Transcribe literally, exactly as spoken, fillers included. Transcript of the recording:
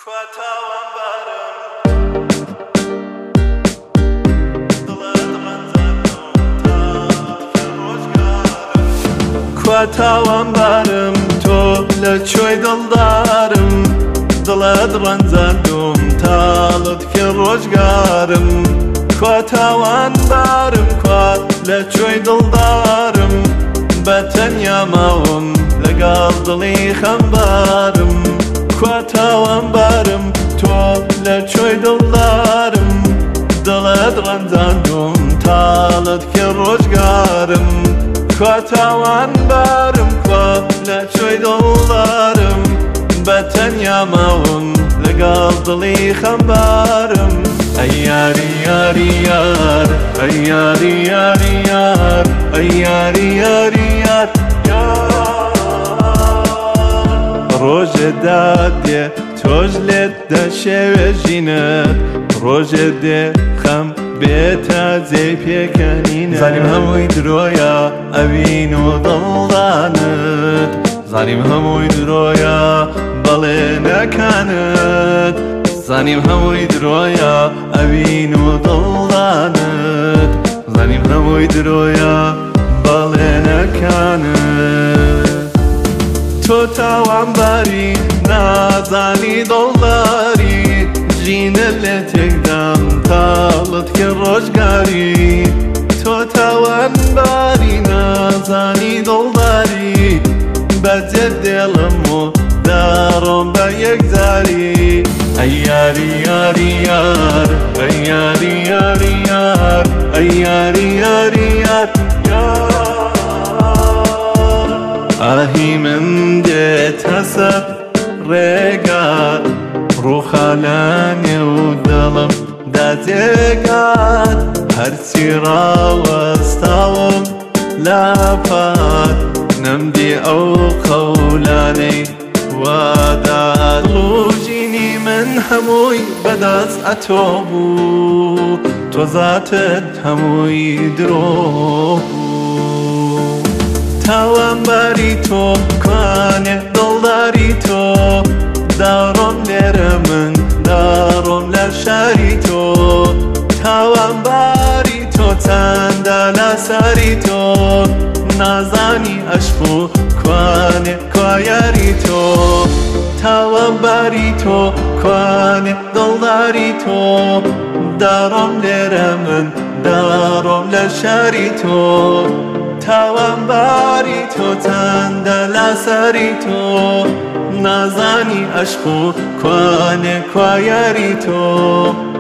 تاوان بارم تۆ لە کوێی دڵدارم دڵت ڕەنجاندوم تاڵت کرد ڕۆژگارم کوا تاوان بارم کوا لە کوێی دڵدارم بە تەنیا ماوم لەگەڵ دڵی خەمبارم کوا تاوان بارم تۆ لە کوێی دڵدارم دڵت ڕەنجاندوم تاڵت کرد ڕۆژگارم کوا تاوان بارم کوا لە کوێی دڵدارم بە تەنیا ماوم لەگەڵ دڵی خەمبارم ئەی یاری یاری یار ئەی یاری یاری یار ئەی یاری یاری یار ڕۆژێ دادێ تۆش لێت دەشێوێژینت ڕۆژێ دێ خەم بێتە جێی پێکەنینە زانیم هەمووی درۆیە ئەوین و دڵدانت زانیم هەمووی درۆیە بەڵێنەکانت زانیم هەمووی درۆیە ئەوین و دڵدانت زانیم هەمووی درۆیە بەڵێنەکانت تۆ تاوانباری نازانی دڵداری ژینە لێ تێکدام تاڵت کرد ڕۆژگاری تۆ تاوانباری نازانی دڵداری بەجێ دێڵم و داڕۆم بە یەکجاری ئەی یاری یاری یار ئەی یاری یاری یار ئەی یاری یاری یار ئاهی من دێتە سەر ڕێگات ڕووخانانێ و دڵم داتێگات هەرچی ڕاوەستاوم لاپات نەمدی ئەو قەولانەی وادات ڕوژینی من هەمووی بەدەست ئەتۆ بوو تۆ زاتت هەمووی درۆ بوو تاوانباری تۆ کوانێ دڵداری تۆ داڕۆم لێرە من داڕۆم لە شاری تۆ تاوانباری تۆ چەندە لاساری تۆ نازانی عەشق و کوانێ کوا یاری تۆ تاوانباری تۆ کوانێ دڵداری تۆ داڕۆم لێرە من داڕۆم لە شاری تۆ تاوانباری تۆ چەندە لاساری تۆ نازانی عەشق و کوانێ کوا یاری تۆ